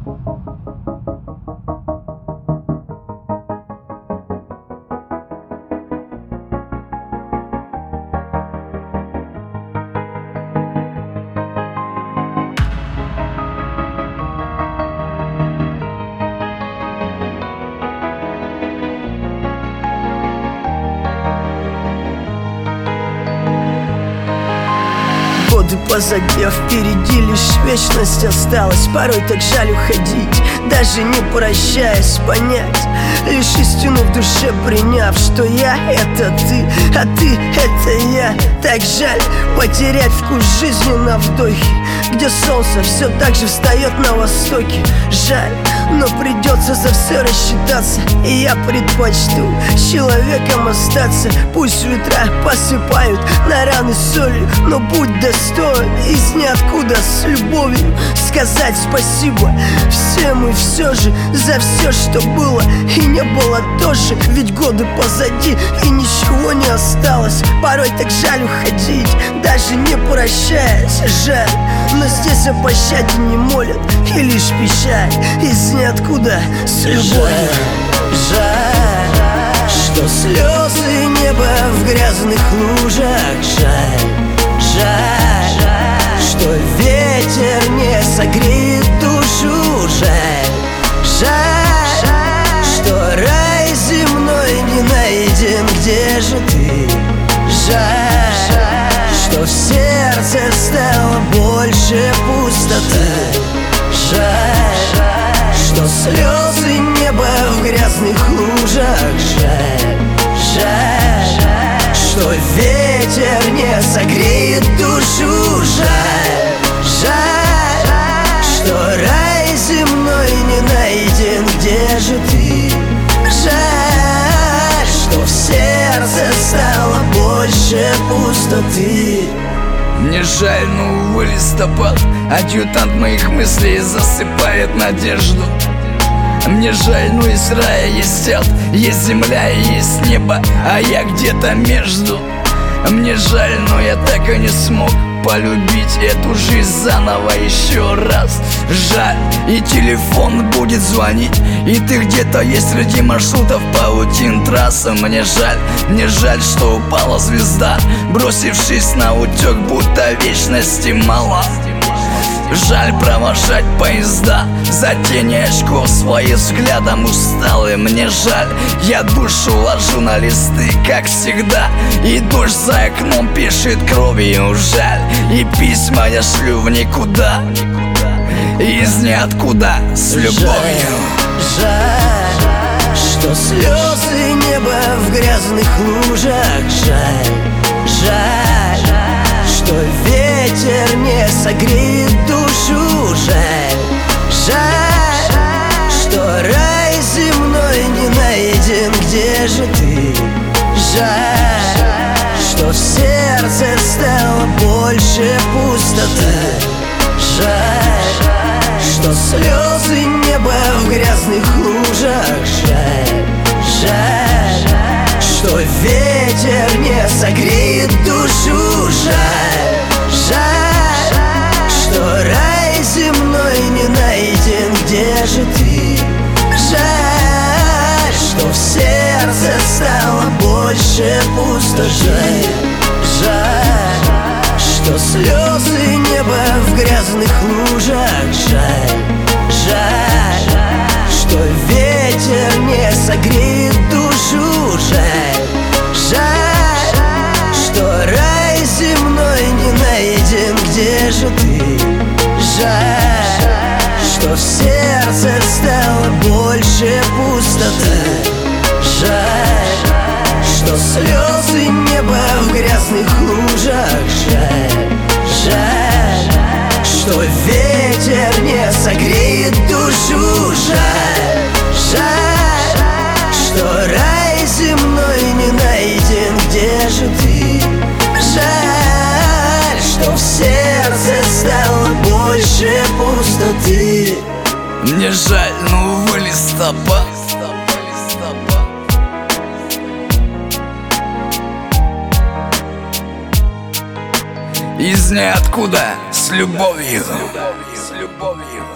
Годы позади, а впереди лишь вечность осталась. Порой так жаль уходить, даже не прощаясь, понять лишь истину в душе приняв, что я — это ты, а ты — это я. Так жаль потерять вкус жизни на вдохе, где солнце все так же встает на востоке. Жаль, но придется за все рассчитаться, и я предпочту с человеком остаться. Пусть ветра посыпают на раны солью, но будь достоин из ниоткуда с любовью сказать спасибо всем и все же за все, что было и не было тоже. Ведь годы позади и ничего не осталось. Порой так жаль уходить, даже не прощаясь. Жаль, но здесь о пощаде не молят, и лишь печаль из ниоткуда с любовью. Жаль, что слезы неба в грязных лужах. Жаль, что ветер не согреет душу. Жаль, что рай земной не найден. Где же ты? Жаль, что в сердце стало больше пустоты. Жаль, что слезы неба в грязных лужах. Жаль, что ветер не согреет душу. Жаль, что рай земной не найден. Где же ты? Жаль, что в сердце стало больше пустоты. Мне жаль, но увы, листопад, адъютант моих мыслей засыпает надежду. Мне жаль, но из рая есть ад, есть земля и есть небо, а я где-то между. Мне жаль, но я так и не смог полюбить эту жизнь заново еще раз. Жаль, и телефон будет звонить, и ты где-то есть среди маршрутов паутин трассы. Мне жаль, что упала звезда, бросившись на утек, будто вечности мало. Жаль провожать поезда, за тени очков своим взглядом усталый. Мне жаль, я душу ложу на листы, как всегда, и дождь за окном пишет кровью. Жаль, и письма я шлю в никуда, из ниоткуда с любовью. Жаль, что слезы неба в грязных лужах. Жаль, что ветер не согреет душу. Жаль, что рай земной не найден. Где же ты? Жаль, что в сердце стало больше пустоты. Жаль, что слезы неба в грязных лужах. Жаль, что ветер не согреет душу. Жаль, что рай земной не найден. Где же ты? Жаль, что в сердце стало больше пустоты. Жаль, что слезы неба в грязных лужах. Жаль, что ветер не согреет душу. Жаль, что рай земной не найден. Где же ты? Жаль, что в сердце стало больше пустоты. Жаль, что слезы неба в грязных лужах. Жаль, что ветер не согреет душу. Жаль, что рай земной не найден. Где же ты? Жаль, что в сердце стало больше пустоты. Мне жаль, но увы, листопад. Из ниоткуда с любовью.